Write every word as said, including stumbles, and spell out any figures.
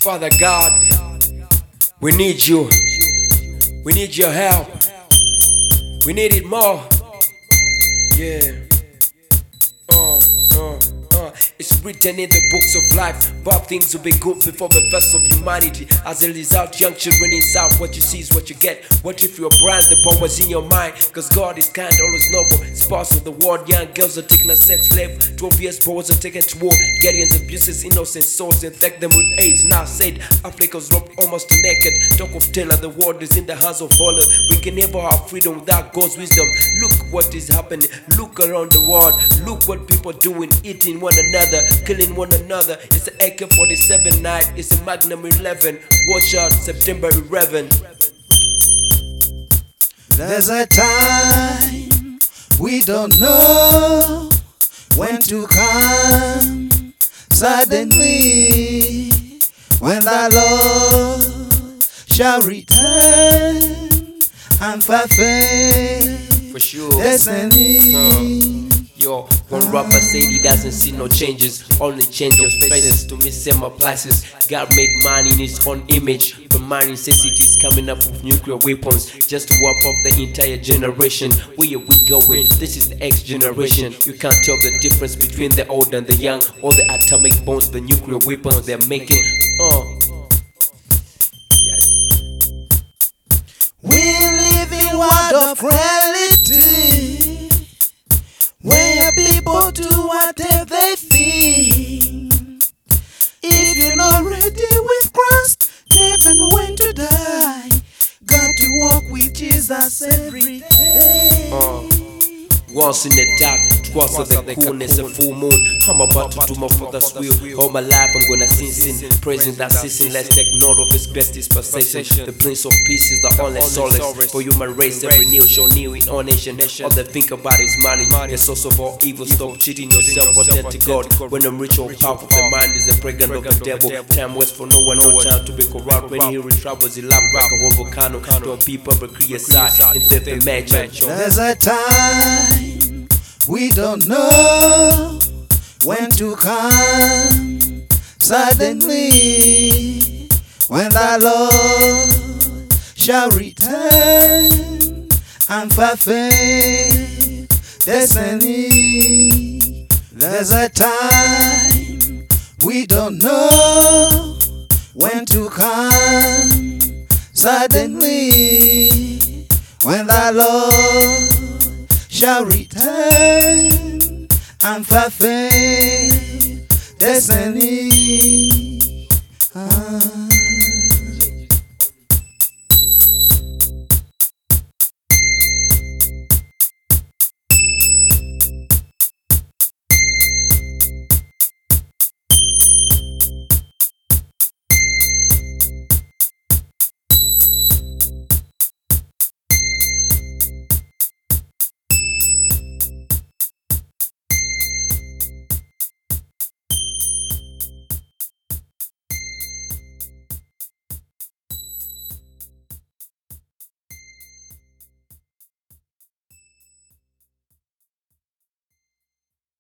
Father God, we need you. We need your help. We need it more. Yeah. Uh, uh, uh. It's written in the books of life. Bob things will be good before the verse of humanity. As a result, young children inside, what you see is what you get. What if you're blind? The power's in your mind. Cause God is kind, always noble. Spouse of the world, young girls are taken a sex slave. twelve years boys are taken to war. Guardians abuses innocent souls, infect them with AIDS. Now said, Africa's robbed almost naked. Talk of terror, the world is in the hands of Allah. We can never have freedom without God's wisdom. Look what is happening. Look around the world. Look what people doing, eating one another, killing one another. It's an A K forty-seven night. It's a Magnum eleven. Watch out, September eleventh. There's a time we don't know when to come. Suddenly, when the Lord shall return and fulfill For sure. destiny. Uh. Yo, one rapper said he doesn't see no changes, only change of faces. To me, same applies. God made man in his own image. The man necessities coming up with nuclear weapons just to wipe off the entire generation. Where are we going? This is the X generation. You can't tell the difference between the old and the young. All the atomic bombs, the nuclear weapons they're making. Uh. We live in world of reality, where people do whatever they think. If you're not ready with Christ, never know when to die. Got to walk with Jesus every day. Uh. Once in the dark, twice of the coolness, a full moon. I'm about to do my father's will. All my life I'm gonna sing, sing, praising that ceasing. Let's take note of his best dispensation. The Prince of Peace is the only solace for human race. Every new show new in our nation. All they think about is money, the source of all evil. Stop cheating yourself, attend to God. When I'm rich or powerful, the mind is a pregnant of the devil. Time waits for no one, no time to be corrupt. When he in troubles, he laugh like a volcano. Don't people but create side in the imagine. There's a time we don't know when to come. Suddenly, when the Lord shall return and fulfill destiny. There's a time we don't know when to come. Suddenly, when the Lord shall return and fulfill destiny.